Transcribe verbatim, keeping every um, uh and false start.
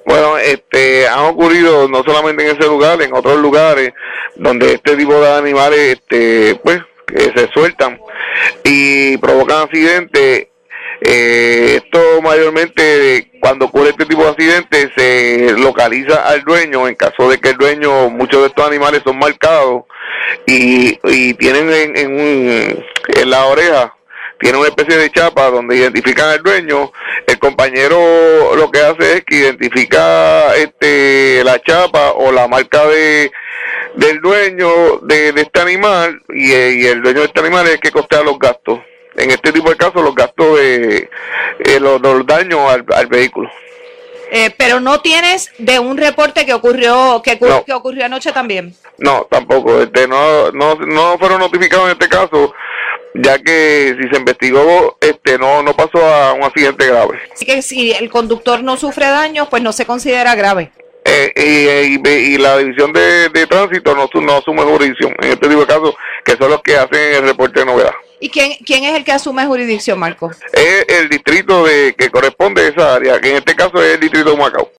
Bueno, este, han ocurrido no solamente en ese lugar, en otros lugares donde este tipo de animales, este, pues, que se sueltan y provocan accidentes. Eh, esto mayormente cuando ocurre este tipo de accidentes se localiza al dueño en caso de que el dueño, muchos de estos animales son marcados y, y tienen en, en, un, en la oreja tiene una especie de chapa donde identifican al dueño. El compañero lo que hace es que identifica este la chapa o la marca de del dueño de, de este animal y, y el dueño de este animal es el que costea los gastos. En este tipo de casos, los gastos de eh, los, los daños al, al vehículo. Eh, pero no tienes de un reporte que ocurrió que, no. que ocurrió anoche también. No, tampoco. Este, no, no, no fueron notificados en este caso, ya que si se investigó, este, no, no pasó a un accidente grave. Así que si el conductor no sufre daños, pues no se considera grave. Eh, y, y, y la división de, de tránsito no, no asume jurisdicción en este tipo de casos, que son los que hacen el reporte de novedad. ¿Y quién, quién es el que asume jurisdicción, Marco? Es el distrito de que corresponde a esa área, que en este caso es el distrito de Humacao.